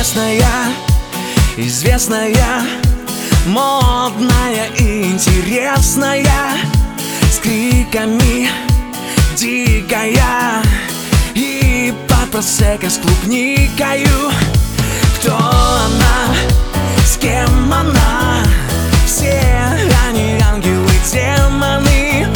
местная, известная, модная и интересная, с криками дикая и под просека с клубникою. Кто она, с кем она? Все они ангелы, демоны.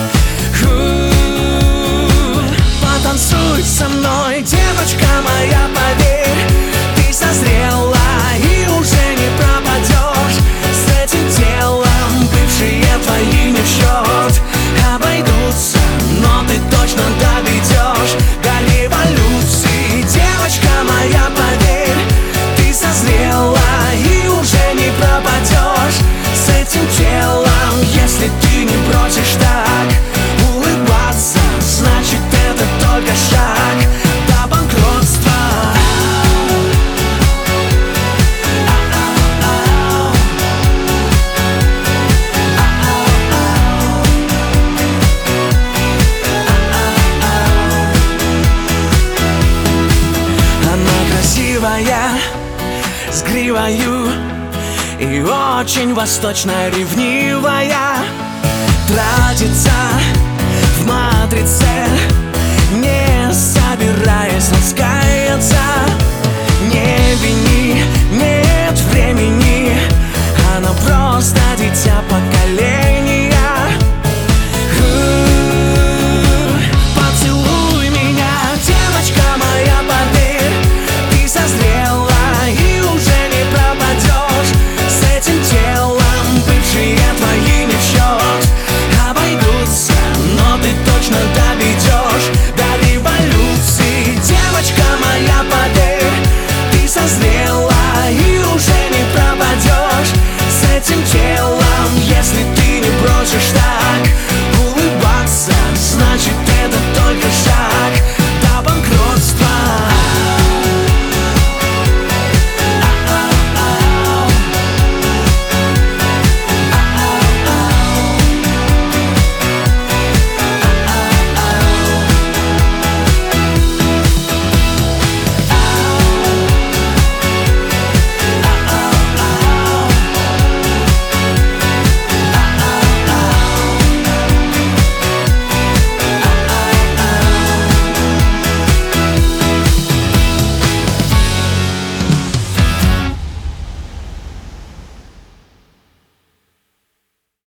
Потанцуй со мной, девочка моя, поверь, ты созрела и уже не пропадешь. С этим телом бывшие твои не в счет обойдутся, но ты точно доведешь до революции. Девочка моя, поверь, ты созрела и уже не пропадешь. С этим телом, если ты не бросишь так улыбаться, значит это только шаг до банкротства. Она красивая, с гривою и очень восточно ревнивая, тратится в матрице, не собираясь